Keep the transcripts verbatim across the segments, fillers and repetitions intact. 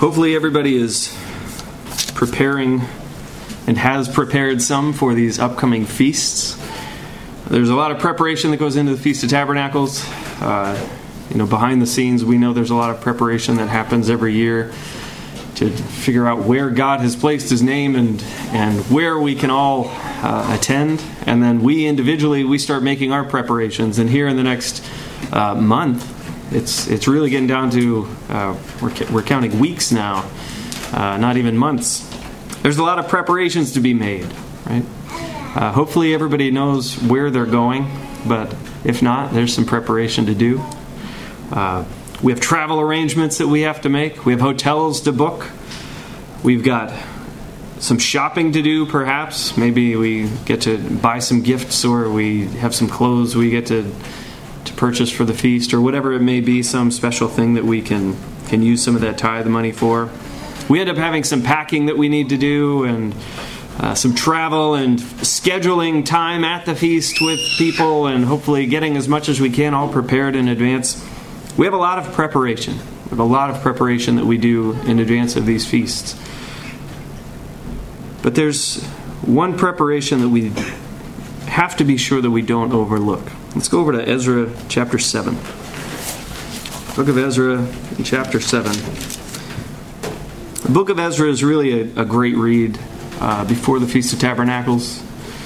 Hopefully everybody is preparing and has prepared some for these upcoming feasts. There's a lot of preparation that goes into the Feast of Tabernacles. Uh, you know, behind the scenes, we know there's a lot of preparation that happens every year to figure out where God has placed His name and and where we can all uh, attend. And then we individually, we start making our preparations. And here in the next uh, month, it's it's really getting down to, uh, we're, we're counting weeks now, uh, not even months. There's a lot of preparations to be made, right? Uh, hopefully everybody knows where they're going, but if not, there's some preparation to do. Uh, we have travel arrangements that we have to make. We have hotels to book. We've got some shopping to do, perhaps. Maybe we get to buy some gifts, or we have some clothes we get to to purchase for the feast, or whatever it may be, some special thing that we can, can use some of that tithe money for. We end up having some packing that we need to do, and uh, some travel and scheduling time at the feast with people, and hopefully getting as much as we can all prepared in advance. We have a lot of preparation. We have a lot of preparation that we do in advance of these feasts. But there's one preparation that we have to be sure that we don't overlook. Let's go over to Ezra chapter seven. Book of Ezra, chapter seven. The book of Ezra is really a, a great read uh, before the Feast of Tabernacles.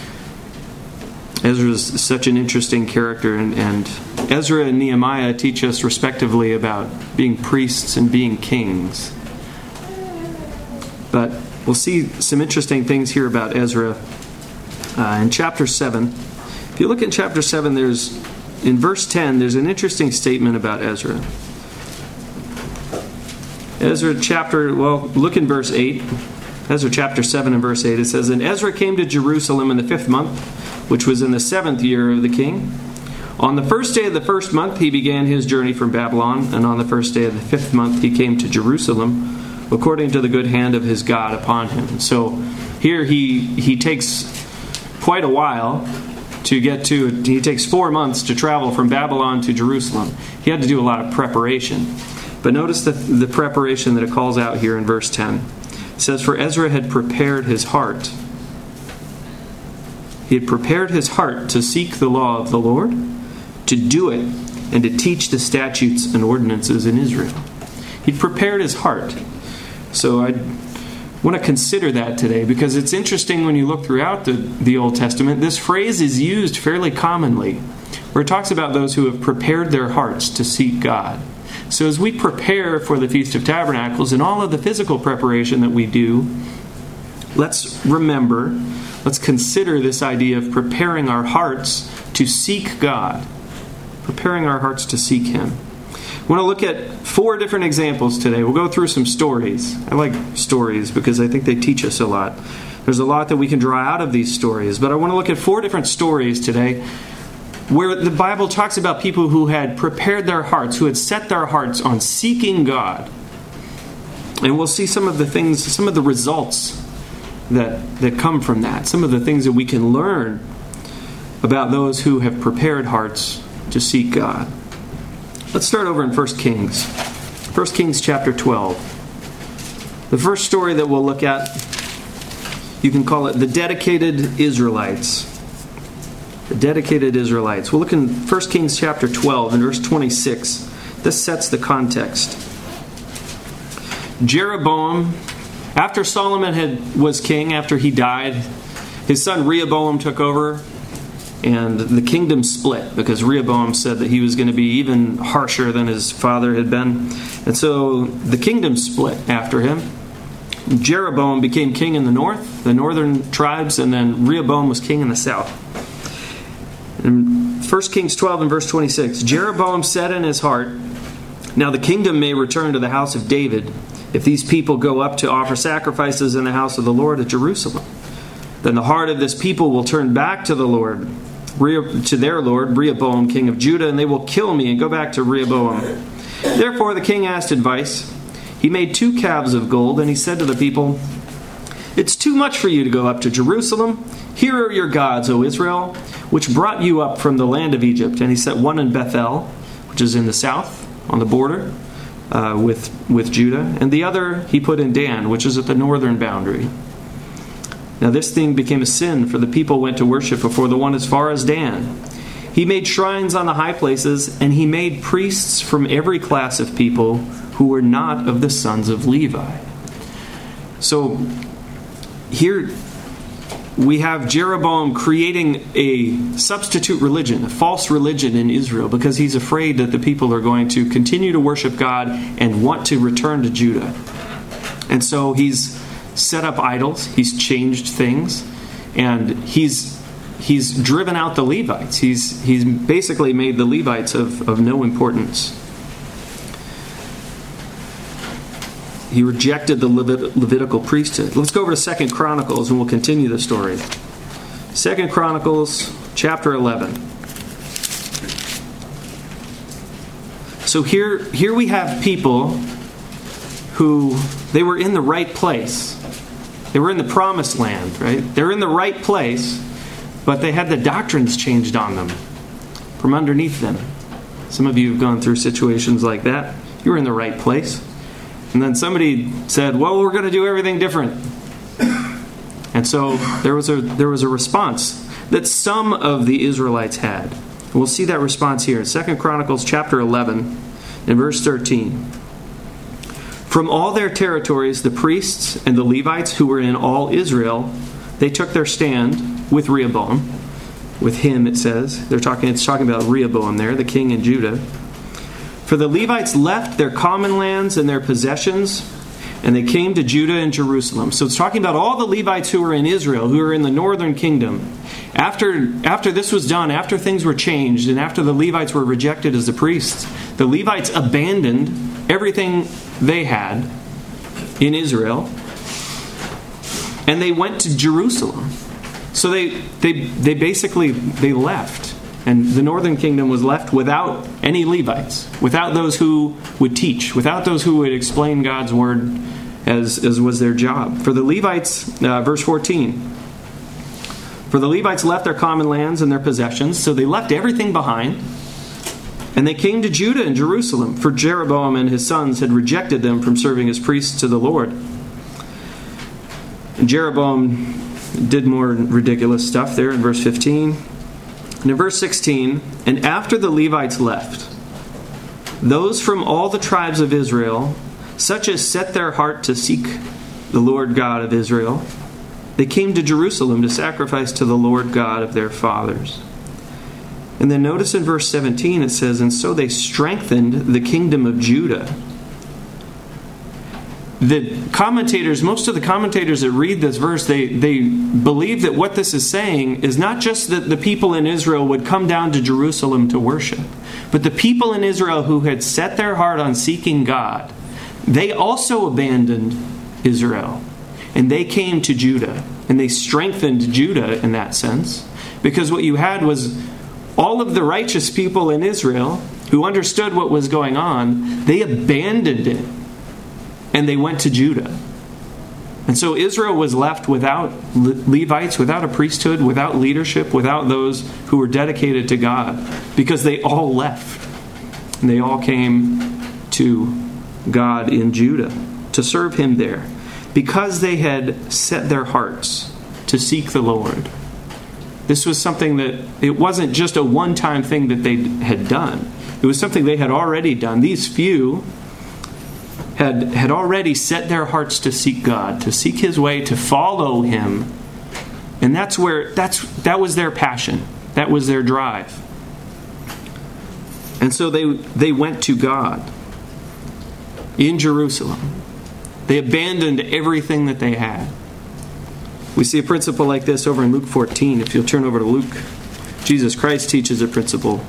Ezra is such an interesting character, and, and Ezra and Nehemiah teach us respectively about being priests and being kings. But we'll see some interesting things here about Ezra uh, in chapter seven. If you look in chapter seven, there's in verse ten, there's an interesting statement about Ezra. Ezra chapter, well, look in verse eight. Ezra chapter seven and verse eight, it says, "And Ezra came to Jerusalem in the fifth month, which was in the seventh year of the king. On the first day of the first month he began his journey from Babylon, and on the first day of the fifth month he came to Jerusalem, according to the good hand of his God upon him." So here he he takes quite a while to get to, he takes four months to travel from Babylon to Jerusalem. He had to do a lot of preparation. But notice the, the preparation that it calls out here in verse ten. It says, "For Ezra had prepared his heart." He had prepared his heart to seek the law of the Lord, to do it, and to teach the statutes and ordinances in Israel. He'd prepared his heart. So I want to consider that today, because it's interesting when you look throughout the, the Old Testament, this phrase is used fairly commonly, where it talks about those who have prepared their hearts to seek God. So as we prepare for the Feast of Tabernacles and all of the physical preparation that we do, let's remember, let's consider this idea of preparing our hearts to seek God. Preparing our hearts to seek Him. I want to look at four different examples today. We'll go through some stories. I like stories because I think they teach us a lot. There's a lot that we can draw out of these stories. But I want to look at four different stories today where the Bible talks about people who had prepared their hearts, who had set their hearts on seeking God. And we'll see some of the things, some of the results that, that come from that. Some of the things that we can learn about those who have prepared hearts to seek God. Let's start over in First Kings. First Kings chapter twelve. The first story that we'll look at, you can call it the dedicated Israelites. The dedicated Israelites. We'll look in First Kings chapter twelve and verse twenty-six. This sets the context. Jeroboam, after Solomon had was king, after he died, his son Rehoboam took over, and the kingdom split because Rehoboam said that he was going to be even harsher than his father had been. And so the kingdom split after him. Jeroboam became king in the north, the northern tribes, and then Rehoboam was king in the south. In First Kings twelve and verse twenty-six, "Jeroboam said in his heart, 'Now the kingdom may return to the house of David if these people go up to offer sacrifices in the house of the Lord at Jerusalem. Then the heart of this people will turn back to the Lord, to their Lord, Rehoboam, king of Judah, and they will kill me and go back to Rehoboam.' Therefore the king asked advice. He made two calves of gold, and he said to the people, 'It's too much for you to go up to Jerusalem. Here are your gods, O Israel, which brought you up from the land of Egypt.' And he set one in Bethel, which is in the south, on the border, uh, with, with Judah. And the other he put in Dan, which is at the northern boundary. Now this thing became a sin, for the people went to worship before the one as far as Dan. He made shrines on the high places, and he made priests from every class of people who were not of the sons of Levi. So here we have Jeroboam creating a substitute religion, a false religion in Israel, because he's afraid that the people are going to continue to worship God and want to return to Judah. And so he's set up idols, he's changed things, and he's he's driven out the Levites. He's he's basically made the Levites of, of no importance. He rejected the Levit- Levitical priesthood. Let's go over to Second Chronicles and we'll continue the story. Second Chronicles chapter eleven. So here, here we have people who, they were in the right place. They were in the promised land, right? They're in the right place, but they had the doctrines changed on them from underneath them. Some of you have gone through situations like that. You were in the right place. And then somebody said, well, we're going to do everything different. And so there was a there was a response that some of the Israelites had. And we'll see that response here in Second Chronicles chapter eleven and verse thirteen. From all their territories, the priests and the Levites who were in all Israel, they took their stand with Rehoboam. With him, it says. They're talking. It's talking about Rehoboam there, the king in Judah. For the Levites left their common lands and their possessions, and they came to Judah and Jerusalem. So it's talking about all the Levites who were in Israel, who were in the northern kingdom. After, after this was done, after things were changed, and after the Levites were rejected as the priests, the Levites abandoned everything they had in Israel, and they went to Jerusalem. So they they they basically they left. And the northern kingdom was left without any Levites, without those who would teach, without those who would explain God's word as, as was their job. For the Levites, uh, verse fourteen, for the Levites left their common lands and their possessions, so they left everything behind, and they came to Judah and Jerusalem, for Jeroboam and his sons had rejected them from serving as priests to the Lord. And Jeroboam did more ridiculous stuff there in verse fifteen. And in verse sixteen, and after the Levites left, those from all the tribes of Israel, such as set their heart to seek the Lord God of Israel, they came to Jerusalem to sacrifice to the Lord God of their fathers. And then notice in verse seventeen it says, and so they strengthened the kingdom of Judah. The commentators, most of the commentators that read this verse, they, they believe that what this is saying is not just that the people in Israel would come down to Jerusalem to worship, but the people in Israel who had set their heart on seeking God, they also abandoned Israel. And they came to Judah. And they strengthened Judah in that sense. Because what you had was all of the righteous people in Israel who understood what was going on, they abandoned it. And they went to Judah. And so Israel was left without Levites, without a priesthood, without leadership, without those who were dedicated to God, because they all left. And they all came to God in Judah to serve him there, because they had set their hearts to seek the Lord. This was something that, it wasn't just a one-time thing that they had done. It was something they had already done. These few Had, had already set their hearts to seek God, to seek his way, to follow him. And that's where that's that was their passion. That was their drive. And so they they went to God in Jerusalem. They abandoned everything that they had. We see a principle like this over in Luke fourteen. If you'll turn over to Luke, Jesus Christ teaches a principle.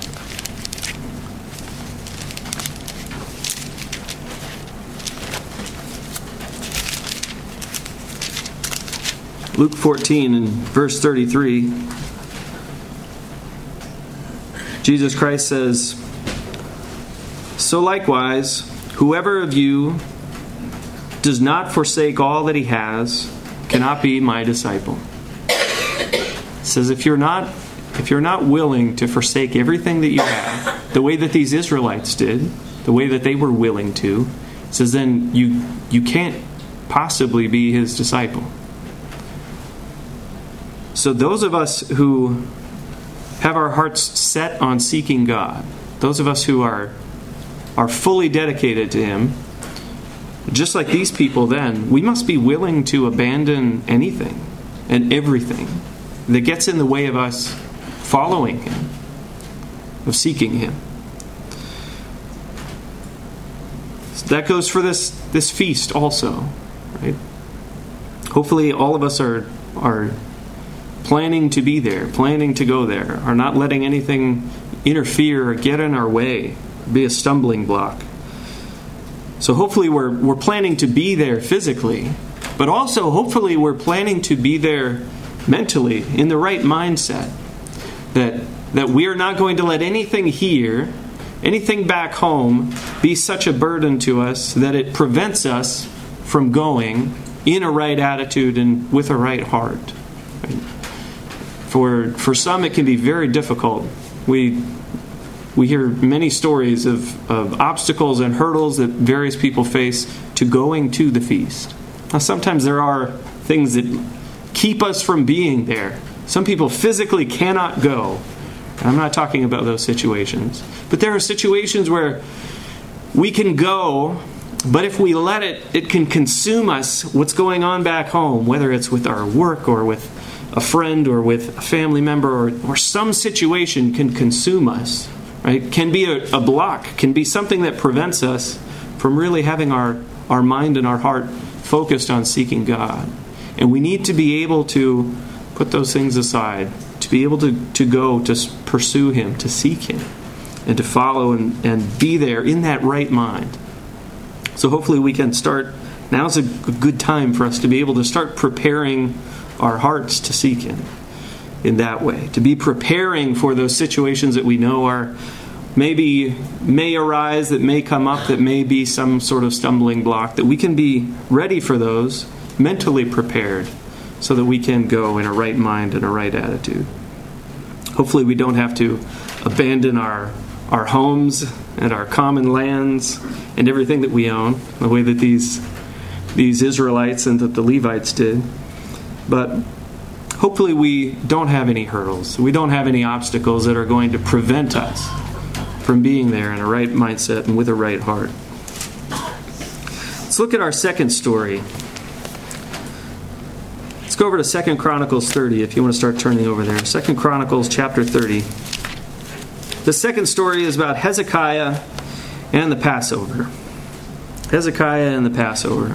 Luke fourteen and verse thirty-three, Jesus Christ says, so likewise, whoever of you does not forsake all that he has cannot be my disciple. It says if you're not if you're not willing to forsake everything that you have, the way that these Israelites did, the way that they were willing to, it says then you you can't possibly be his disciple. So those of us who have our hearts set on seeking God, those of us who are are fully dedicated to him, just like these people then, we must be willing to abandon anything and everything that gets in the way of us following him, of seeking him. So that goes for this, this feast also, right? Hopefully all of us are are planning to be there, planning to go there, are not letting anything interfere or get in our way, be a stumbling block. So hopefully we're we're planning to be there physically, but also hopefully we're planning to be there mentally, in the right mindset. That that we are not going to let anything here, anything back home, be such a burden to us that it prevents us from going in a right attitude and with a right heart. Right? For for some it can be very difficult. We We hear many stories of, of obstacles and hurdles that various people face to going to the feast. Now, sometimes there are things that keep us from being there. Some people physically cannot go. I'm not talking about those situations. But there are situations where we can go, but if we let it, it can consume us, what's going on back home, whether it's with our work or with a friend or with a family member or, or some situation can consume us. Right? Can be a, a block, can be something that prevents us from really having our, our mind and our heart focused on seeking God. And we need to be able to put those things aside, to be able to, to go to pursue him, to seek him, and to follow and, and be there in that right mind. So hopefully we can start, now's a good time for us to be able to start preparing our hearts to seek him in that way, to be preparing for those situations that we know are maybe may arise, that may come up, that may be some sort of stumbling block, that we can be ready for those, mentally prepared, so that we can go in a right mind and a right attitude. Hopefully we don't have to abandon our our homes and our common lands and everything that we own, the way that these these Israelites and that the Levites did. But hopefully we don't have any hurdles. We don't have any obstacles that are going to prevent us from being there in a right mindset and with a right heart. Let's look at our second story. Let's go over to Second Chronicles thirty if you want to start turning over there. Second Chronicles chapter thirty. The second story is about Hezekiah and the Passover. Hezekiah and the Passover.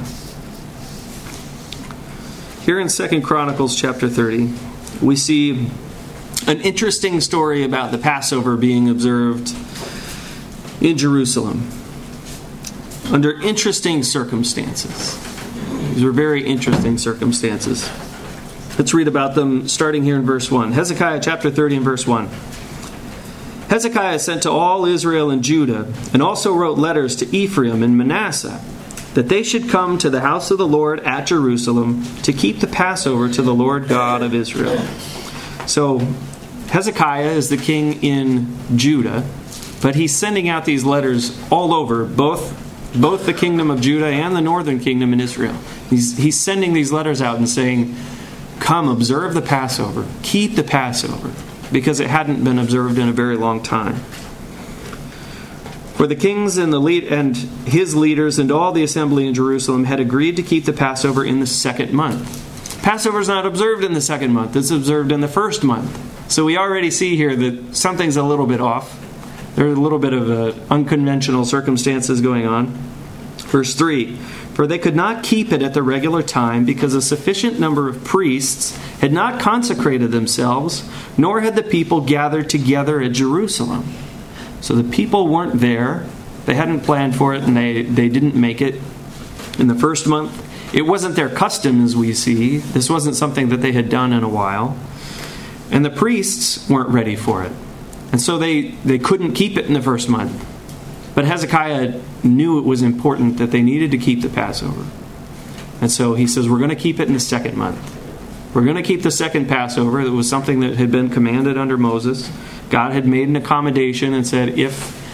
Here in Second Chronicles chapter thirty, we see an interesting story about the Passover being observed in Jerusalem under interesting circumstances. These were very interesting circumstances. Let's read about them starting here in verse one. Hezekiah chapter thirty and verse one. Hezekiah sent to all Israel and Judah, and also wrote letters to Ephraim and Manasseh, that they should come to the house of the Lord at Jerusalem to keep the Passover to the Lord God of Israel. So Hezekiah is the king in Judah, but he's sending out these letters all over, both, both the kingdom of Judah and the northern kingdom in Israel. He's, he's sending these letters out and saying, come, observe the Passover, keep the Passover, because it hadn't been observed in a very long time. For the kings and the lead and his leaders and all the assembly in Jerusalem had agreed to keep the Passover in the second month. Passover is not observed in the second month; it's observed in the first month. So we already see here that something's a little bit off. There's a little bit of uh, unconventional circumstances going on. Verse three: For they could not keep it at the regular time because a sufficient number of priests had not consecrated themselves, nor had the people gathered together at Jerusalem. So the people weren't there. They hadn't planned for it, and they, they didn't make it in the first month. It wasn't their custom, as we see. This wasn't something that they had done in a while. And the priests weren't ready for it. And so they, they couldn't keep it in the first month. But Hezekiah knew it was important that they needed to keep the Passover. And so he says, we're going to keep it in the second month. We're going to keep the second Passover. It was something that had been commanded under Moses. God had made an accommodation and said, if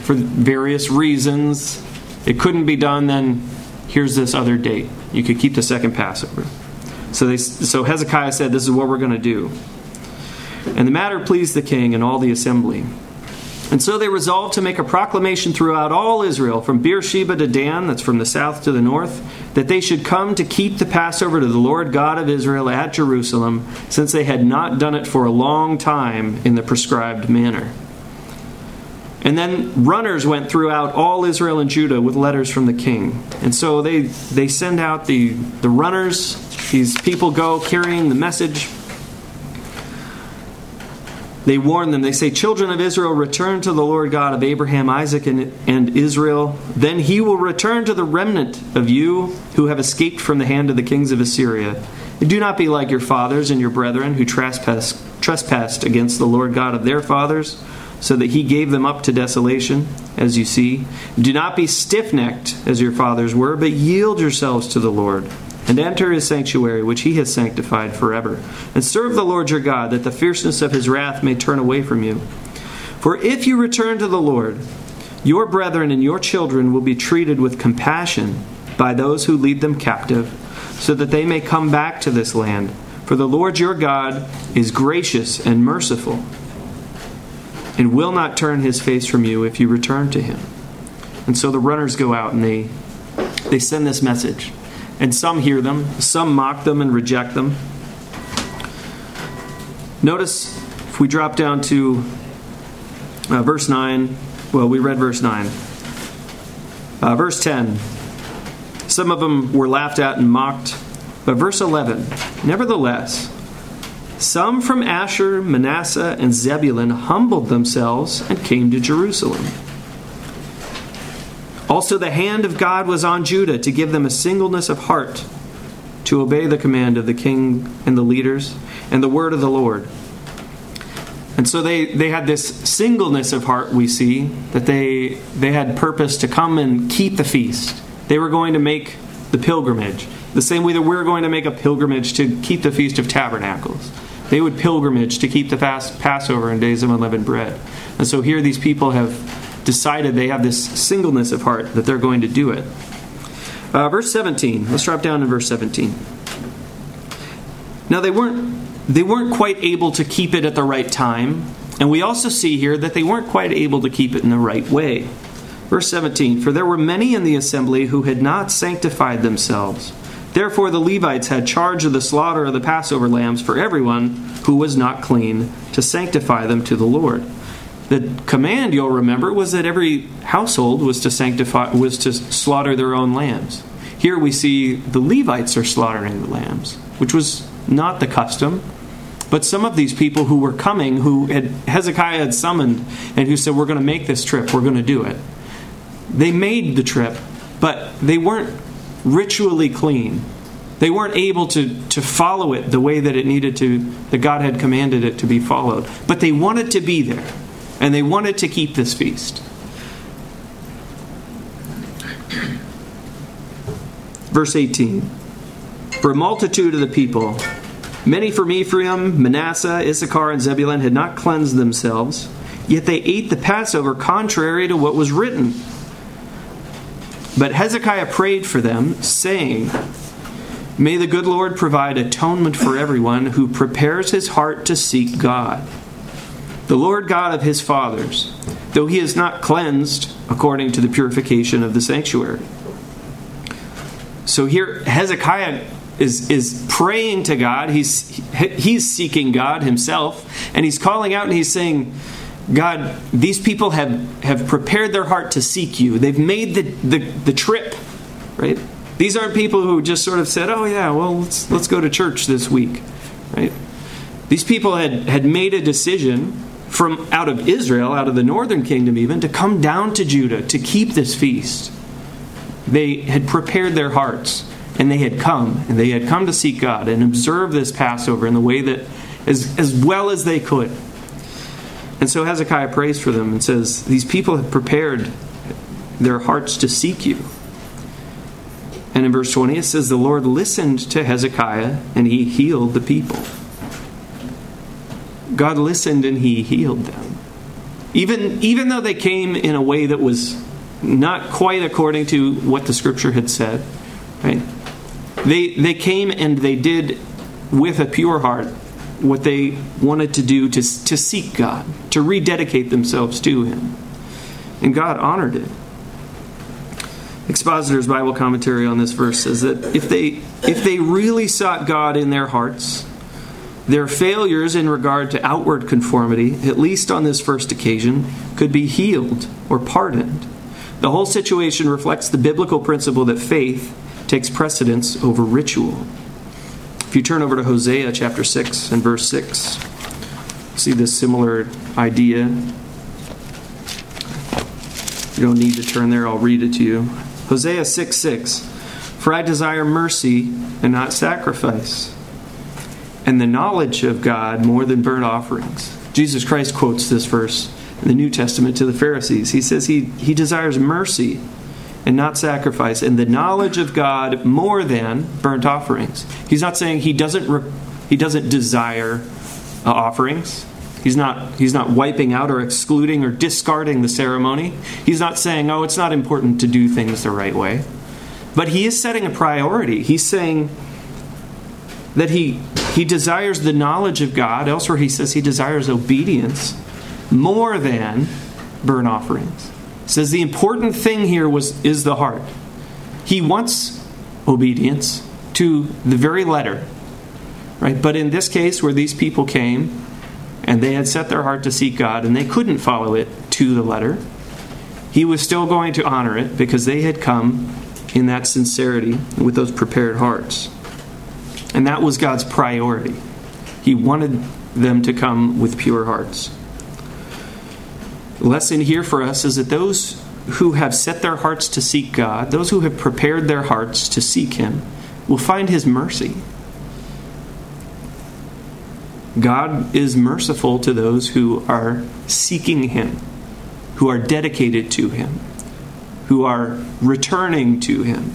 for various reasons it couldn't be done, then here's this other date. You could keep the second Passover. So they, so Hezekiah said, this is what we're going to do. And the matter pleased the king and all the assembly. And so they resolved to make a proclamation throughout all Israel, from Beersheba to Dan, that's from the south to the north, that they should come to keep the Passover to the Lord God of Israel at Jerusalem, since they had not done it for a long time in the prescribed manner. And then runners went throughout all Israel and Judah with letters from the king. And so they, they send out the, the runners. These people go carrying the message. They warn them. They say, children of Israel, return to the Lord God of Abraham, Isaac, and, and Israel. Then he will return to the remnant of you who have escaped from the hand of the kings of Assyria. And do not be like your fathers and your brethren who trespassed, trespassed against the Lord God of their fathers, so that he gave them up to desolation, as you see. Do not be stiff-necked as your fathers were, but yield yourselves to the Lord, and enter his sanctuary, which he has sanctified forever. And serve the Lord your God, that the fierceness of his wrath may turn away from you. For if you return to the Lord, your brethren and your children will be treated with compassion by those who lead them captive, so that they may come back to this land. For the Lord your God is gracious and merciful, and will not turn his face from you if you return to him. And so the runners go out and they they send this message. And some hear them, some mock them and reject them. Notice, if we drop down to uh, verse nine, well, we read verse nine. Uh, verse ten, some of them were laughed at and mocked. But verse eleven, nevertheless, some from Asher, Manasseh, and Zebulun humbled themselves and came to Jerusalem. Also the hand of God was on Judah to give them a singleness of heart to obey the command of the king and the leaders and the word of the Lord. And so they, they had this singleness of heart, we see, that they, they had purpose to come and keep the feast. They were going to make the pilgrimage, the same way that we're going to make a pilgrimage to keep the Feast of Tabernacles. They would pilgrimage to keep the fast Passover and days of unleavened bread. And so here these people have decided, they have this singleness of heart that they're going to do it. Uh, verse seventeen. Let's drop down to verse seventeen. Now they weren't they weren't quite able to keep it at the right time, and we also see here that they weren't quite able to keep it in the right way. Verse seventeen. For there were many in the assembly who had not sanctified themselves. Therefore the Levites had charge of the slaughter of the Passover lambs for everyone who was not clean, to sanctify them to the Lord. The command, you'll remember, was that every household was to sanctify, was to slaughter their own lambs. Here we see the Levites are slaughtering the lambs, which was not the custom. But some of these people who were coming, who had Hezekiah had summoned, and who said, we're going to make this trip, we're going to do it. They made the trip, but they weren't ritually clean. They weren't able to, to follow it the way that it needed to, that God had commanded it to be followed. But they wanted to be there, and they wanted to keep this feast. Verse eighteen. For a multitude of the people, many from Ephraim, Manasseh, Issachar, and Zebulun, had not cleansed themselves, yet they ate the Passover contrary to what was written. But Hezekiah prayed for them, saying, May the good Lord provide atonement for everyone who prepares his heart to seek God. The Lord God of his fathers, though he is not cleansed according to the purification of the sanctuary. So here Hezekiah is, is praying to God. He's, he's seeking God himself. And he's calling out and he's saying, God, these people have, have prepared their heart to seek you. They've made the, the, the trip, right? These aren't people who just sort of said, oh yeah, well, let's, let's go to church this week, right? These people had, had made a decision from out of Israel, out of the northern kingdom even, to come down to Judah to keep this feast. They had prepared their hearts, and they had come, and they had come to seek God and observe this Passover in the way that, as, as well as they could. And so Hezekiah prays for them and says, these people have prepared their hearts to seek you. And in verse twenty it says, the Lord listened to Hezekiah and he healed the people. God listened and he healed them. Even, even though they came in a way that was not quite according to what the Scripture had said, right? They, they came and they did with a pure heart what they wanted to do to, to seek God, to rededicate themselves to Him. And God honored it. Expositor's Bible commentary on this verse says that if they if they really sought God in their hearts, their failures in regard to outward conformity, at least on this first occasion, could be healed or pardoned. The whole situation reflects the biblical principle that faith takes precedence over ritual. If you turn over to Hosea chapter six and verse six, see this similar idea. You don't need to turn there, I'll read it to you. Hosea six six, "For I desire mercy and not sacrifice, and the knowledge of God more than burnt offerings." Jesus Christ quotes this verse in the New Testament to the Pharisees. He says he, he desires mercy and not sacrifice, and the knowledge of God more than burnt offerings. He's not saying he doesn't re, he doesn't desire uh, offerings. He's not he's not wiping out or excluding or discarding the ceremony. He's not saying, oh, it's not important to do things the right way. But he is setting a priority. He's saying that he he desires the knowledge of God. Elsewhere he says he desires obedience more than burnt offerings. He says the important thing here was is the heart. He wants obedience to the very letter. Right? But in this case where these people came and they had set their heart to seek God and they couldn't follow it to the letter, He was still going to honor it because they had come in that sincerity with those prepared hearts. And that was God's priority. He wanted them to come with pure hearts. The lesson here for us is that those who have set their hearts to seek God, those who have prepared their hearts to seek Him, will find His mercy. God is merciful to those who are seeking Him, who are dedicated to Him, who are returning to Him.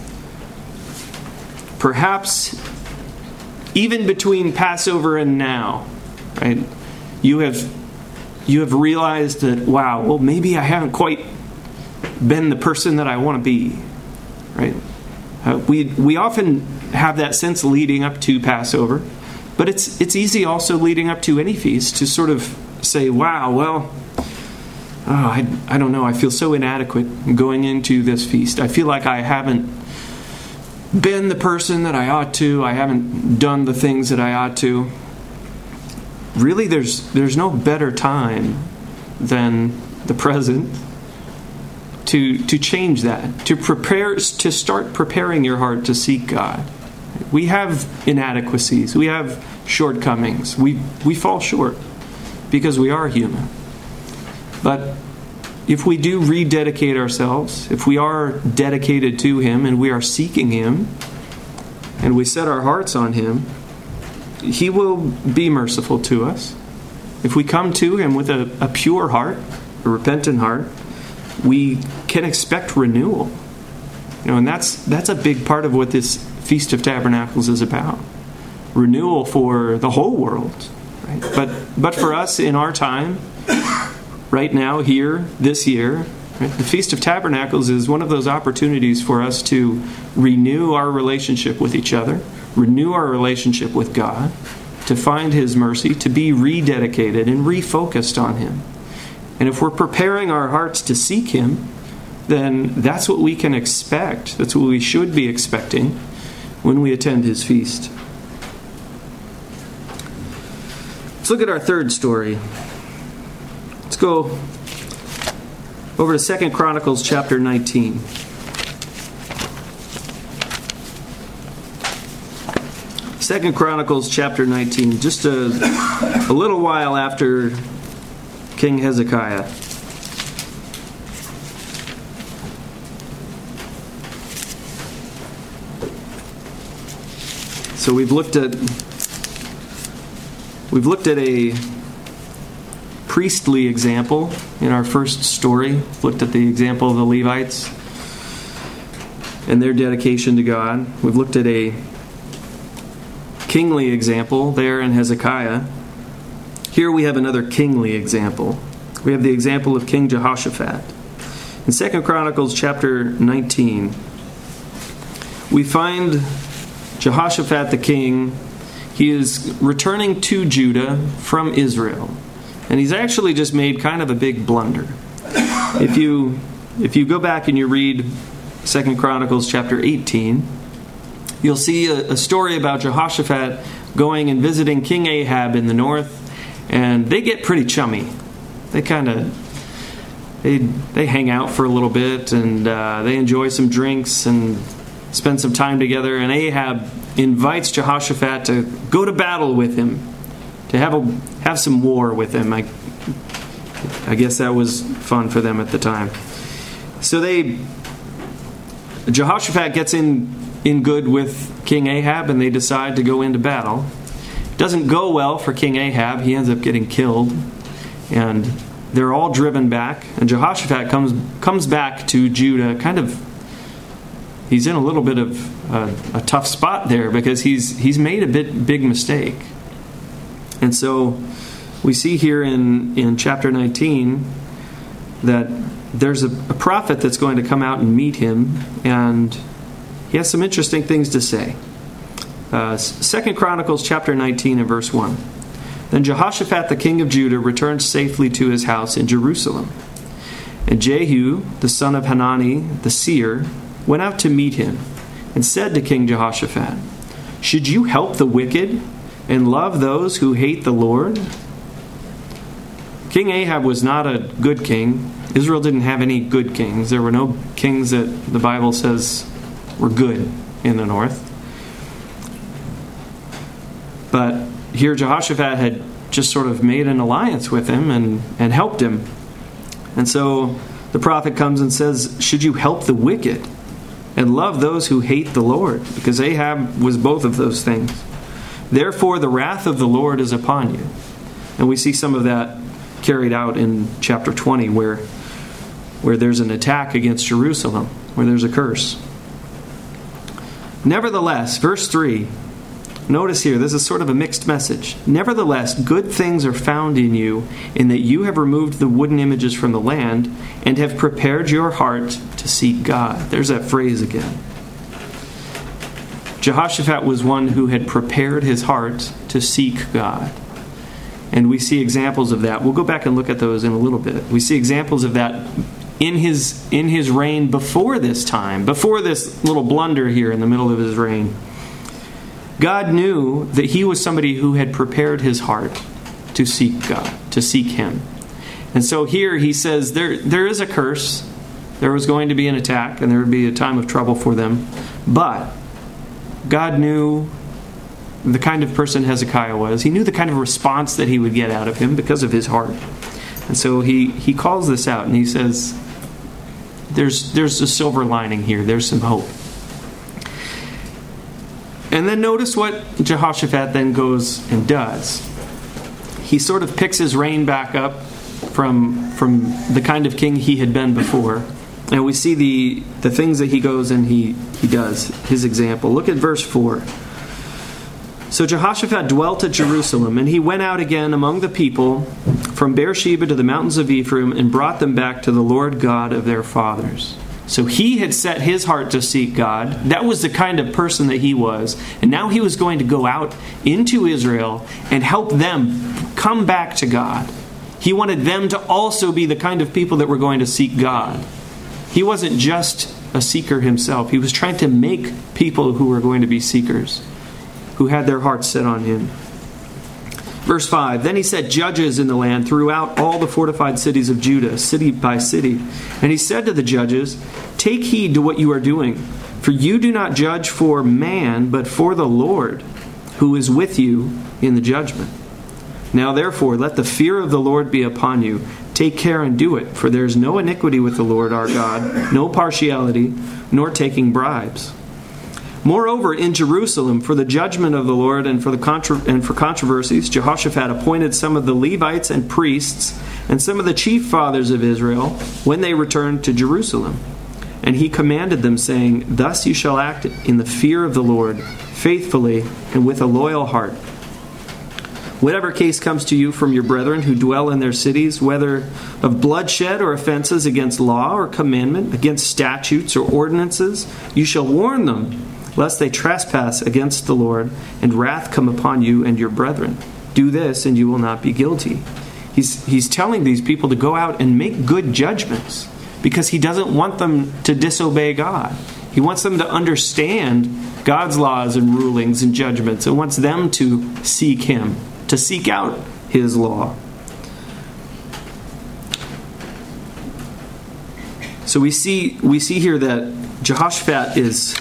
Perhaps even between Passover and now, right, you have you have realized that, wow, well, maybe I haven't quite been the person that I want to be, right? Uh, we we often have that sense leading up to Passover. But it's it's easy also leading up to any feast to sort of say, wow, well, oh, I, I don't know, I feel so inadequate going into this feast. I feel like I haven't been the person that I ought to. I haven't done the things that I ought to. Really, there's there's no better time than the present to to change that, to prepare, to start preparing your heart to seek God. We have inadequacies. We have shortcomings. We we fall short because we are human. But if we do rededicate ourselves, if we are dedicated to Him and we are seeking Him and we set our hearts on Him, He will be merciful to us. If we come to Him with a, a pure heart, a repentant heart, we can expect renewal. You know, and that's that's a big part of what this Feast of Tabernacles is about. Renewal for the whole world. Right? But but for us in our time, right now, here, this year, right, the Feast of Tabernacles is one of those opportunities for us to renew our relationship with each other, renew our relationship with God, to find His mercy, to be rededicated and refocused on Him. And if we're preparing our hearts to seek Him, then that's what we can expect. That's what we should be expecting when we attend His feast. Let's look at our third story. Let's go over to Second Chronicles chapter nineteen. Second Chronicles chapter nineteen, just a, a little while after King Hezekiah. So we've looked at we've looked at a priestly example in our first story. Looked at the example of the Levites and their dedication to God. We've looked at a kingly example there in Hezekiah. Here we have another kingly example we have the example of King Jehoshaphat. In Second Chronicles chapter nineteen, we find Jehoshaphat the king. He is returning to Judah from Israel. And he's actually just made kind of a big blunder. If you if you go back and you read Second Chronicles chapter eighteen, you'll see a, a story about Jehoshaphat going and visiting King Ahab in the north, and they get pretty chummy. They kind of they they hang out for a little bit, and uh, they enjoy some drinks and spend some time together. And Ahab invites Jehoshaphat to go to battle with him, to have a have some war with him. I I guess that was fun for them at the time. So they Jehoshaphat gets in in good with King Ahab, and they decide to go into battle. It doesn't go well for King Ahab. He ends up getting killed, and they're all driven back. And Jehoshaphat comes comes back to Judah. Kind of, he's in a little bit of uh, a tough spot there because he's he's made a bit big mistake. And so we see here in in chapter nineteen that there's a, a prophet that's going to come out and meet him, and he has some interesting things to say. Uh, Second Chronicles chapter nineteen and verse one. Then Jehoshaphat the king of Judah returned safely to his house in Jerusalem. And Jehu, the son of Hanani, the seer, went out to meet him and said to King Jehoshaphat, "Should you help the wicked and love those who hate the Lord?" King Ahab was not a good king. Israel didn't have any good kings. There were no kings that the Bible says were good in the north. But here Jehoshaphat had just sort of made an alliance with him and, and helped him. And so the prophet comes and says, "Should you help the wicked and love those who hate the Lord?" Because Ahab was both of those things. "Therefore the wrath of the Lord is upon you." And we see some of that carried out in chapter twenty, where, where there's an attack against Jerusalem, where there's a curse. "Nevertheless," verse three, notice here, this is sort of a mixed message. "Nevertheless, good things are found in you, in that you have removed the wooden images from the land, and have prepared your heart to seek God." There's that phrase again. Jehoshaphat was one who had prepared his heart to seek God. And we see examples of that. We'll go back and look at those in a little bit. We see examples of that in his in his reign before this time, before this little blunder here in the middle of his reign. God knew that he was somebody who had prepared his heart to seek God, to seek him. And so here he says there there is a curse. There was going to be an attack, and there would be a time of trouble for them. But God knew the kind of person Hezekiah was. He knew the kind of response that he would get out of him because of his heart. And so he, he calls this out, and he says, there's, there's a silver lining here. There's some hope. And then notice what Jehoshaphat then goes and does. He sort of picks his reign back up from, from the kind of king he had been before. And we see the, the things that he goes and he, he does, his example. Look at verse four. "So Jehoshaphat dwelt at Jerusalem, and he went out again among the people from Beersheba to the mountains of Ephraim, and brought them back to the Lord God of their fathers." So he had set his heart to seek God. That was the kind of person that he was. And now he was going to go out into Israel and help them come back to God. He wanted them to also be the kind of people that were going to seek God. He wasn't just a seeker himself. He was trying to make people who were going to be seekers, who had their hearts set on him. Verse five, "Then he set judges in the land throughout all the fortified cities of Judah, city by city. And he said to the judges, 'Take heed to what you are doing, for you do not judge for man, but for the Lord, who is with you in the judgment. Now therefore, let the fear of the Lord be upon you. Take care and do it, for there is no iniquity with the Lord our God, no partiality, nor taking bribes.' Moreover, in Jerusalem, for the judgment of the Lord and for the contra- and for controversies, Jehoshaphat appointed some of the Levites and priests and some of the chief fathers of Israel when they returned to Jerusalem. And he commanded them, saying, 'Thus you shall act in the fear of the Lord, faithfully and with a loyal heart. Whatever case comes to you from your brethren who dwell in their cities, whether of bloodshed or offenses against law or commandment, against statutes or ordinances, you shall warn them, lest they trespass against the Lord, and wrath come upon you and your brethren. Do this, and you will not be guilty. He's, he's telling these people to go out and make good judgments, because he doesn't want them to disobey God. He wants them to understand God's laws and rulings and judgments, and wants them to seek him, to seek out his law. So we see we see here that Jehoshaphat is,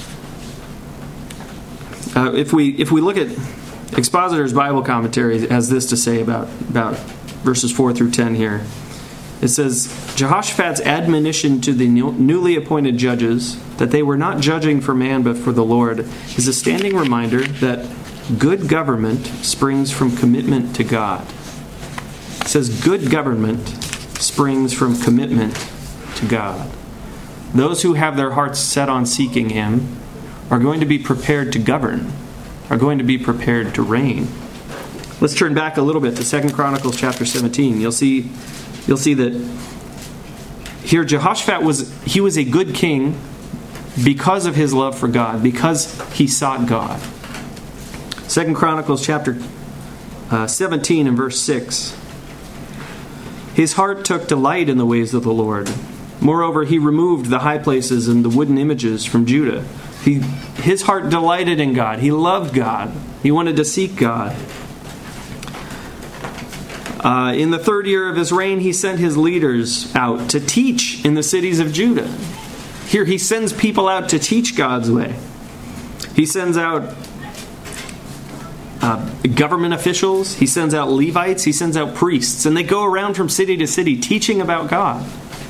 uh, if we if we look at Expositor's Bible commentary, it has this to say about, about verses four through ten here. It says, Jehoshaphat's admonition to the new, newly appointed judges that they were not judging for man but for the Lord is a standing reminder that good government springs from commitment to God. It says good government springs from commitment to God. Those who have their hearts set on seeking him are going to be prepared to govern, are going to be prepared to reign. Let's turn back a little bit to Second Chronicles chapter seventeen. You'll see you'll see that here Jehoshaphat was he was a good king because of his love for God, because he sought God. Second Chronicles chapter uh, seventeen and verse six. His heart took delight in the ways of the Lord. Moreover, he removed the high places and the wooden images from Judah. He, his heart delighted in God. He loved God. He wanted to seek God. Uh, in the third year of his reign, he sent his leaders out to teach in the cities of Judah. Here he sends people out to teach God's way. He sends out uh, government officials. He sends out Levites. He sends out priests. And they go around from city to city teaching about God.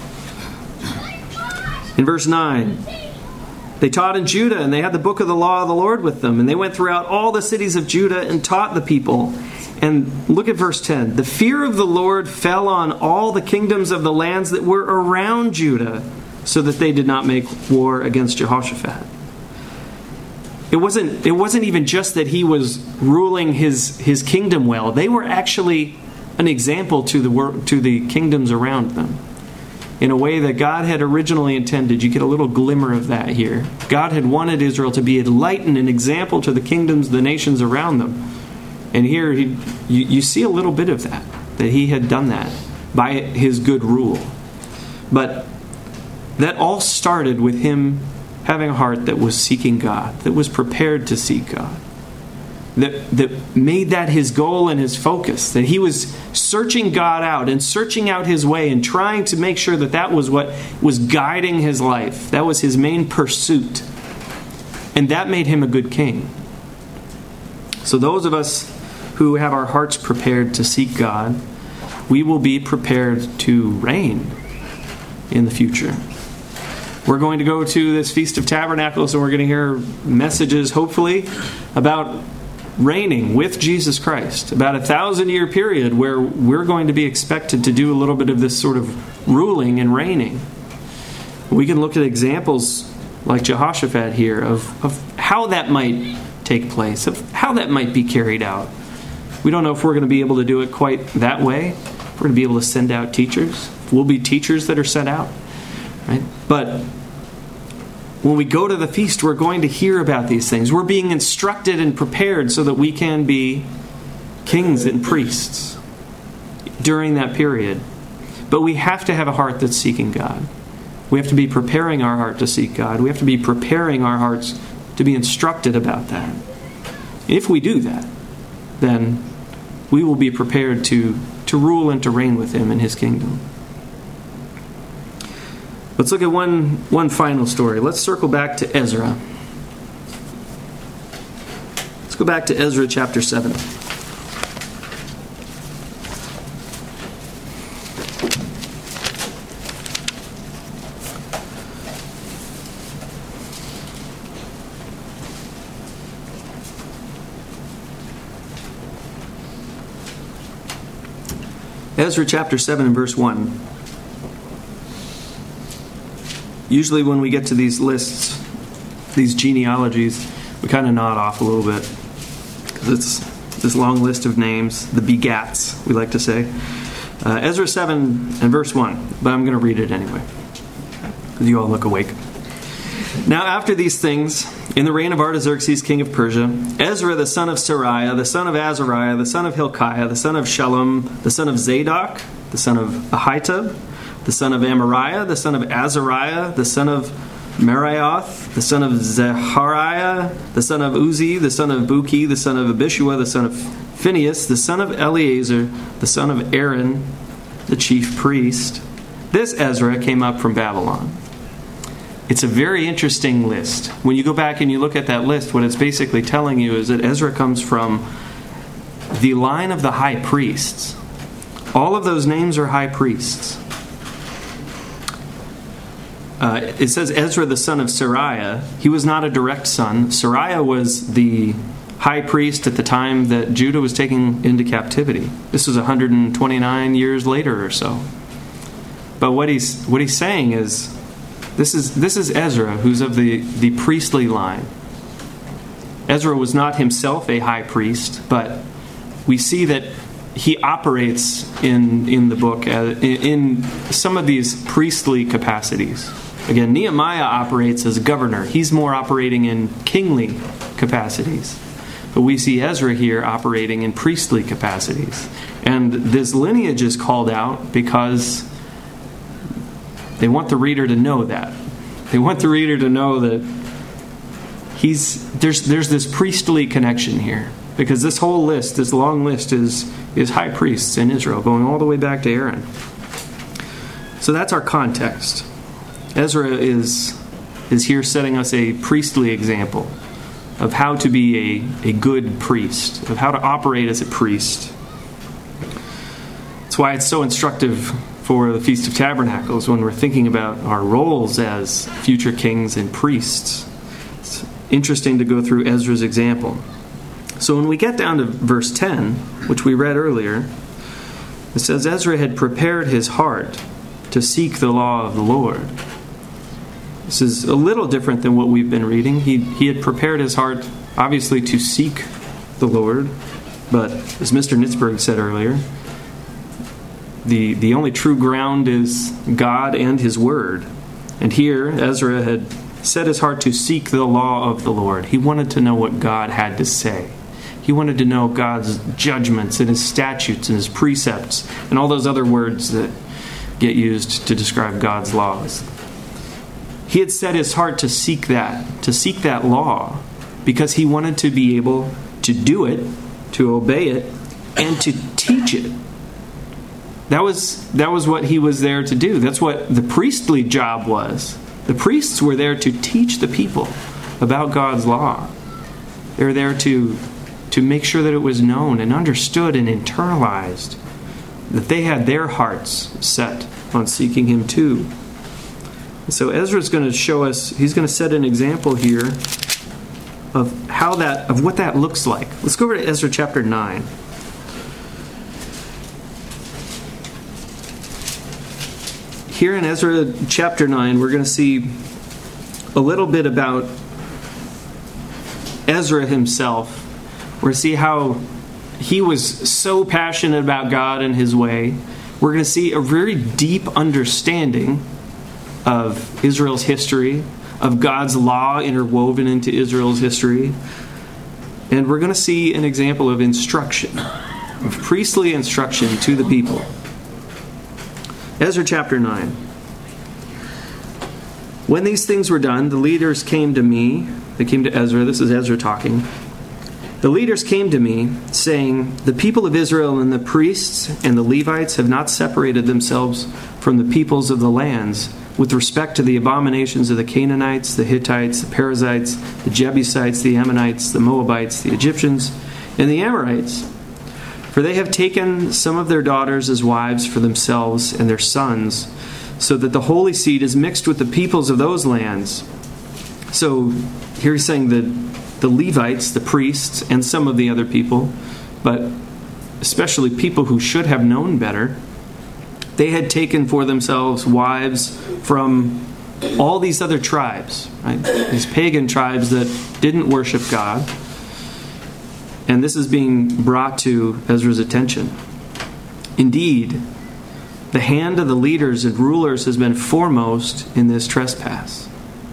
In verse nine, they taught in Judah, and they had the book of the law of the Lord with them. And they went throughout all the cities of Judah and taught the people. And look at verse ten. The fear of the Lord fell on all the kingdoms of the lands that were around Judah, so that they did not make war against Jehoshaphat. It wasn't, it wasn't even just that he was ruling his, his kingdom well. They were actually an example to the, to the kingdoms around them, in a way that God had originally intended. You get a little glimmer of that here. God had wanted Israel to be a light and an example to the kingdoms, the nations around them. And here he, you, you see a little bit of that, that he had done that by his good rule. But that all started with him having a heart that was seeking God, that was prepared to seek God, that, that made that his goal and his focus, that he was searching God out and searching out his way and trying to make sure that that was what was guiding his life. That was his main pursuit. And that made him a good king. So those of us who have our hearts prepared to seek God, we will be prepared to reign in the future. We're going to go to this Feast of Tabernacles, and we're going to hear messages, hopefully, about reigning with Jesus Christ. About a thousand year period where we're going to be expected to do a little bit of this sort of ruling and reigning. We can look at examples like Jehoshaphat here of, of how that might take place, of how that might be carried out. We don't know if we're going to be able to do it quite that way. If we're going to be able to send out teachers. If we'll be teachers that are sent out. Right? But when we go to the feast, we're going to hear about these things. We're being instructed and prepared so that we can be kings and priests during that period. But we have to have a heart that's seeking God. We have to be preparing our heart to seek God. We have to be preparing our hearts to be instructed about that. If we do that, then we will be prepared to, to rule and to reign with him in his kingdom. Let's look at one, one final story. Let's circle back to Ezra. Let's go back to Ezra chapter seven. Ezra chapter seven and verse one. Usually when we get to these lists, these genealogies, we kind of nod off a little bit, because it's this long list of names, the begats, we like to say. Uh, Ezra seven and verse one, but I'm going to read it anyway, because you all look awake. Now after these things, in the reign of Artaxerxes, king of Persia, Ezra the son of Sariah, the son of Azariah, the son of Hilkiah, the son of Shallum, the son of Zadok, the son of Ahitub, the son of Amariah, the son of Azariah, the son of Meraioth, the son of Zechariah, the son of Uzi, the son of Buki, the son of Abishua, the son of Phinehas, the son of Eleazar, the son of Aaron, the chief priest. This Ezra came up from Babylon. It's a very interesting list. When you go back and you look at that list, what it's basically telling you is that Ezra comes from the line of the high priests. All of those names are high priests. Uh, it says Ezra the son of Sariah. He was not a direct son. Sariah was the high priest at the time that Judah was taken into captivity. This was one hundred twenty-nine years later or so. But what he's what he's saying is, this is this is Ezra, who's of the, the priestly line. Ezra was not himself a high priest, but we see that he operates in in the book in, in some of these priestly capacities. Again, Nehemiah operates as governor. He's more operating in kingly capacities. But we see Ezra here operating in priestly capacities. And this lineage is called out because they want the reader to know that. They want the reader to know that he's there's there's this priestly connection here. Because this whole list, this long list, is, is high priests in Israel, going all the way back to Aaron. So that's our context. Ezra is, is here setting us a priestly example of how to be a, a good priest, of how to operate as a priest. That's why it's so instructive for the Feast of Tabernacles when we're thinking about our roles as future kings and priests. It's interesting to go through Ezra's example. So when we get down to verse ten, which we read earlier, it says Ezra had prepared his heart to seek the law of the Lord. This is a little different than what we've been reading. He, he had prepared his heart, obviously, to seek the Lord. But as Mister Nitzberg said earlier, the, the only true ground is God and His Word. And here, Ezra had set his heart to seek the law of the Lord. He wanted to know what God had to say. He wanted to know God's judgments and His statutes and His precepts and all those other words that get used to describe God's laws. He had set his heart to seek that, to seek that law, because he wanted to be able to do it, to obey it, and to teach it. That was, that was what he was there to do. That's what the priestly job was. The priests were there to teach the people about God's law. They were there to, to make sure that it was known and understood and internalized, that they had their hearts set on seeking Him too. So Ezra's going to show us, he's going to set an example here of how that, of what that looks like. Let's go over to Ezra chapter nine. Here in Ezra chapter nine, we're going to see a little bit about Ezra himself. We're going to see how he was so passionate about God and His way. We're going to see a very deep understanding of Israel's history, of God's law interwoven into Israel's history. And we're going to see an example of instruction, of priestly instruction to the people. Ezra chapter nine. When these things were done, the leaders came to me. They came to Ezra. This is Ezra talking. The leaders came to me, saying, "The people of Israel and the priests and the Levites have not separated themselves from the peoples of the lands with respect to the abominations of the Canaanites, the Hittites, the Perizzites, the Jebusites, the Ammonites, the Moabites, the Egyptians, and the Amorites. For they have taken some of their daughters as wives for themselves and their sons, so that the holy seed is mixed with the peoples of those lands." So here he's saying that the Levites, the priests, and some of the other people, but especially people who should have known better, they had taken for themselves wives from all these other tribes, right? These pagan tribes that didn't worship God. And this is being brought to Ezra's attention. Indeed, the hand of the leaders and rulers has been foremost in this trespass.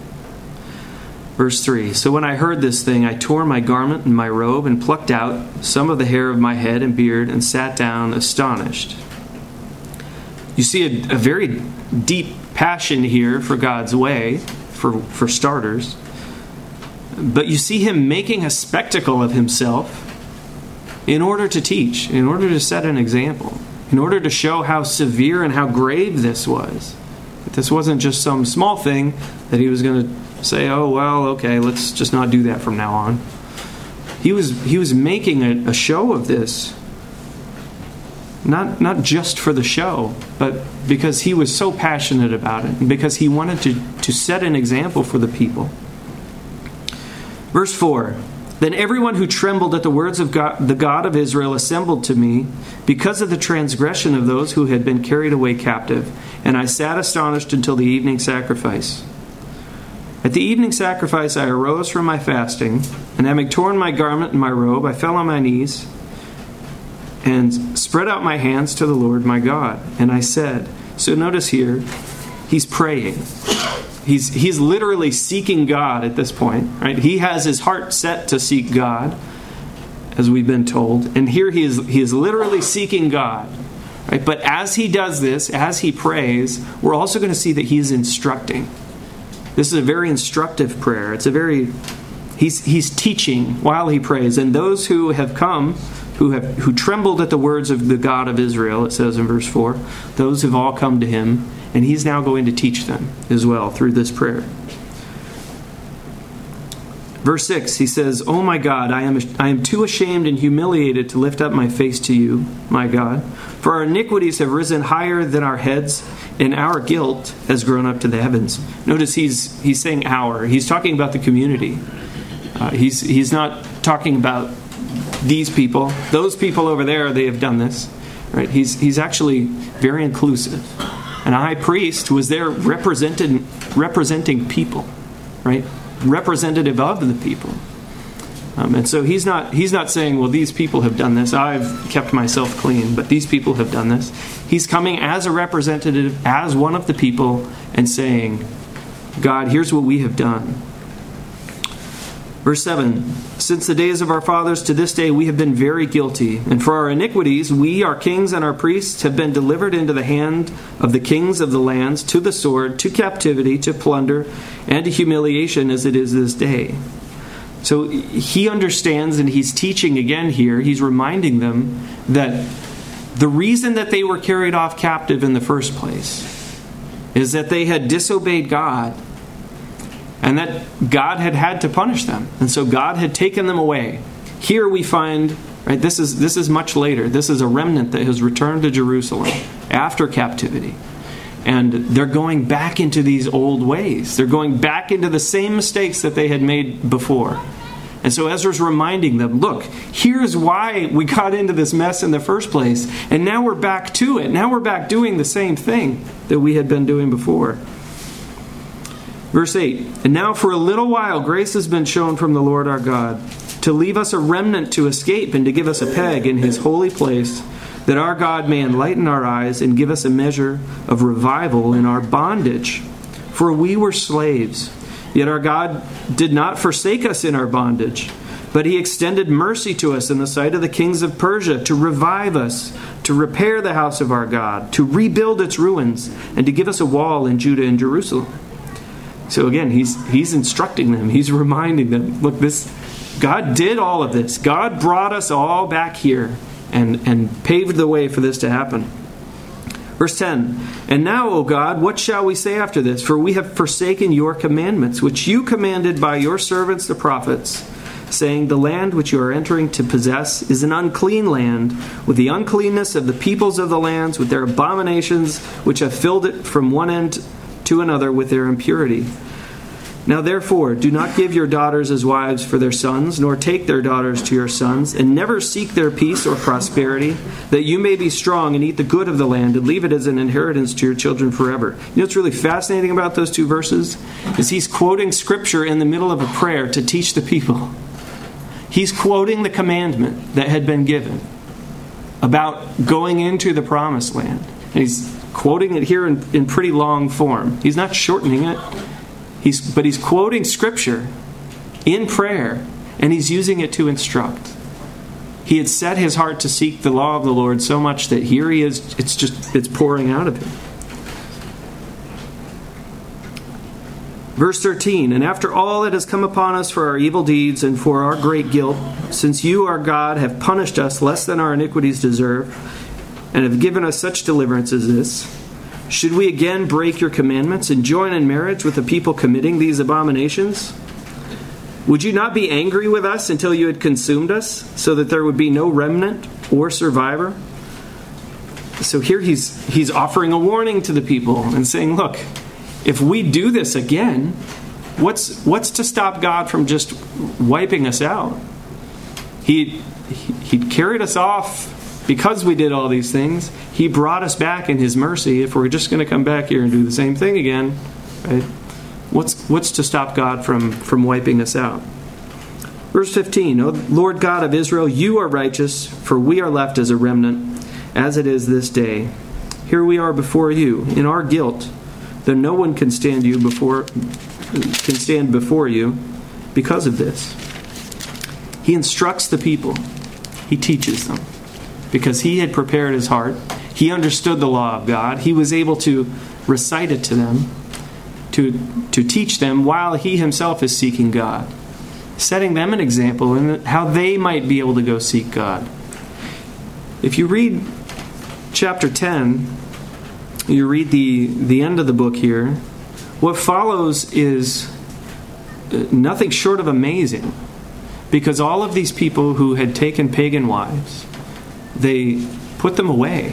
Verse three, so when I heard this thing, I tore my garment and my robe and plucked out some of the hair of my head and beard and sat down astonished. You see a, a very deep passion here for God's way, for, for starters. But you see him making a spectacle of himself in order to teach, in order to set an example, in order to show how severe and how grave this was. That this wasn't just some small thing that he was going to say, oh, well, okay, let's just not do that from now on. He was he was making a, a show of this, not not just for the show, but because he was so passionate about it, and because he wanted to, to set an example for the people. Verse four, then everyone who trembled at the words of God, the God of Israel assembled to me because of the transgression of those who had been carried away captive, and I sat astonished until the evening sacrifice. At the evening sacrifice I arose from my fasting, and having torn my garment and my robe, I fell on my knees and spread out my hands to the Lord my God. And I said, so notice here, he's praying. He's he's literally seeking God at this point, right? He has his heart set to seek God, as we've been told. And here he is he is literally seeking God. Right? But as he does this, as he prays, we're also going to see that he is instructing. This is a very instructive prayer. It's a very he's he's teaching while he prays. And those who have come, who have who trembled at the words of the God of Israel, it says in verse four, those have all come to him, and he's now going to teach them as well through this prayer. Verse six, he says, "Oh my God, I am I am too ashamed and humiliated to lift up my face to you, my God. For our iniquities have risen higher than our heads, and our guilt has grown up to the heavens." Notice he's he's saying our. He's talking about the community. Uh, he's he's not talking about these people. Those people over there, they have done this. Right? He's he's actually very inclusive. And a high priest was there represented, representing people, right? Representative of the people. Um, and so he's not he's not saying, well, these people have done this. I've kept myself clean, but these people have done this. He's coming as a representative, as one of the people, and saying, God, here's what we have done. Verse seven, since the days of our fathers to this day we have been very guilty, and for our iniquities we, our kings and our priests, have been delivered into the hand of the kings of the lands, to the sword, to captivity, to plunder, and to humiliation as it is this day. So he understands, and he's teaching again here, he's reminding them that the reason that they were carried off captive in the first place is that they had disobeyed God, and that God had had to punish them. And so God had taken them away. Here we find, right, this is this is much later. This is a remnant that has returned to Jerusalem after captivity. And they're going back into these old ways. They're going back into the same mistakes that they had made before. And so Ezra's reminding them, look, here's why we got into this mess in the first place. And now we're back to it. Now we're back doing the same thing that we had been doing before. Verse eight, and now for a little while grace has been shown from the Lord our God, to leave us a remnant to escape and to give us a peg in his holy place, that our God may enlighten our eyes and give us a measure of revival in our bondage. For we were slaves, yet our God did not forsake us in our bondage, but he extended mercy to us in the sight of the kings of Persia, to revive us, to repair the house of our God, to rebuild its ruins, and to give us a wall in Judah and Jerusalem. So again, he's he's instructing them. He's reminding them, look, this God did all of this. God brought us all back here and, and paved the way for this to happen. Verse ten, and now, O God, what shall we say after this? For we have forsaken your commandments, which you commanded by your servants the prophets, saying, the land which you are entering to possess is an unclean land, with the uncleanness of the peoples of the lands, with their abominations, which have filled it from one end to another with their impurity. Now therefore, do not give your daughters as wives for their sons, nor take their daughters to your sons, and never seek their peace or prosperity, that you may be strong and eat the good of the land, and leave it as an inheritance to your children forever. You know what's really fascinating about those two verses? Is he's quoting Scripture in the middle of a prayer to teach the people. He's quoting the commandment that had been given about going into the promised land. And he's quoting it here in, in pretty long form. He's not shortening it. He's, but he's quoting Scripture in prayer, and he's using it to instruct. He had set his heart to seek the law of the Lord so much that here he is, it's just, it's pouring out of him. Verse thirteen, and after all that has come upon us for our evil deeds and for our great guilt, since you, our God, have punished us less than our iniquities deserve, and have given us such deliverance as this, should we again break your commandments and join in marriage with the people committing these abominations? Would you not be angry with us until you had consumed us, so that there would be no remnant or survivor? So here he's he's offering a warning to the people and saying, look, if we do this again, what's what's to stop God from just wiping us out? He he carried us off because we did all these things. He brought us back in His mercy. If we're just going to come back here and do the same thing again, right? What's what's to stop God from, from wiping us out? Verse fifteen, O Lord God of Israel, you are righteous, for we are left as a remnant, as it is this day. Here we are before you in our guilt, though no one can stand you before can stand before you because of this. He instructs the people. He teaches them. Because he had prepared his heart. He understood the law of God. He was able to recite it to them, to, to teach them while he himself is seeking God, setting them an example in how they might be able to go seek God. If you read chapter ten, you read the, the end of the book here, what follows is nothing short of amazing. Because all of these people who had taken pagan wives, they put them away.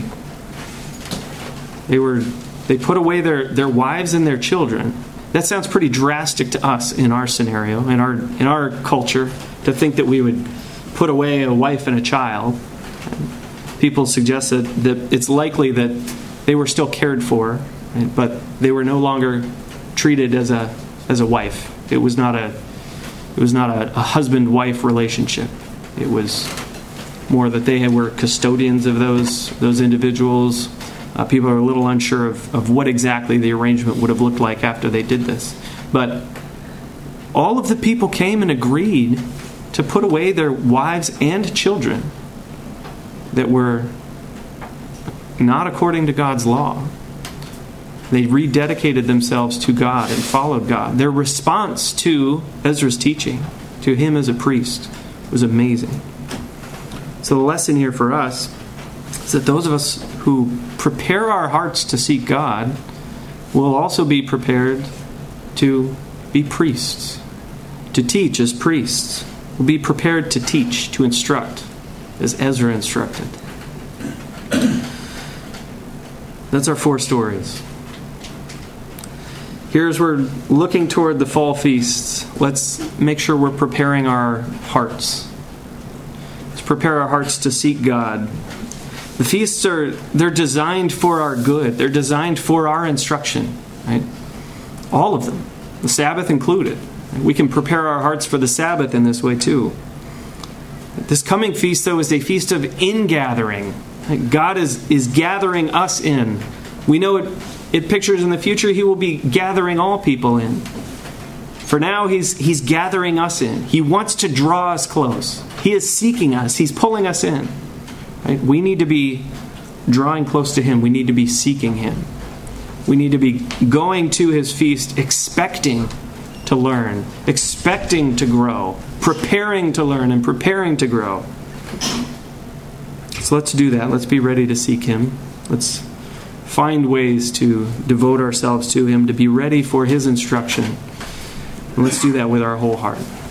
They were they put away their, their wives and their children. That sounds pretty drastic to us in our scenario, in our in our culture, to think that we would put away a wife and a child. People suggest that, that it's likely that they were still cared for, right? But they were no longer treated as a as a wife. It was not a it was not a, a husband-wife relationship. It was more that they were custodians of those those individuals. Uh, people are a little unsure of, of what exactly the arrangement would have looked like after they did this. But all of the people came and agreed to put away their wives and children that were not according to God's law. They rededicated themselves to God and followed God. Their response to Ezra's teaching, to him as a priest, was amazing. So the lesson here for us is that those of us who prepare our hearts to seek God will also be prepared to be priests, to teach as priests. We'll be prepared to teach, to instruct, as Ezra instructed. That's our four stories. Here's we're looking toward the fall feasts. Let's make sure we're preparing our hearts. Let's prepare our hearts to seek God. The feasts are they're designed for our good. They're designed for our instruction, right? All of them, the Sabbath included. We can prepare our hearts for the Sabbath in this way too. This coming feast, though, is a feast of ingathering. God is, is gathering us in. We know it, it pictures in the future He will be gathering all people in. For now, he's, he's gathering us in. He wants to draw us close. He is seeking us. He's pulling us in. Right? We need to be drawing close to Him. We need to be seeking Him. We need to be going to His feast expecting to learn, expecting to grow, preparing to learn and preparing to grow. So let's do that. Let's be ready to seek Him. Let's find ways to devote ourselves to Him, to be ready for His instruction. And let's do that with our whole heart.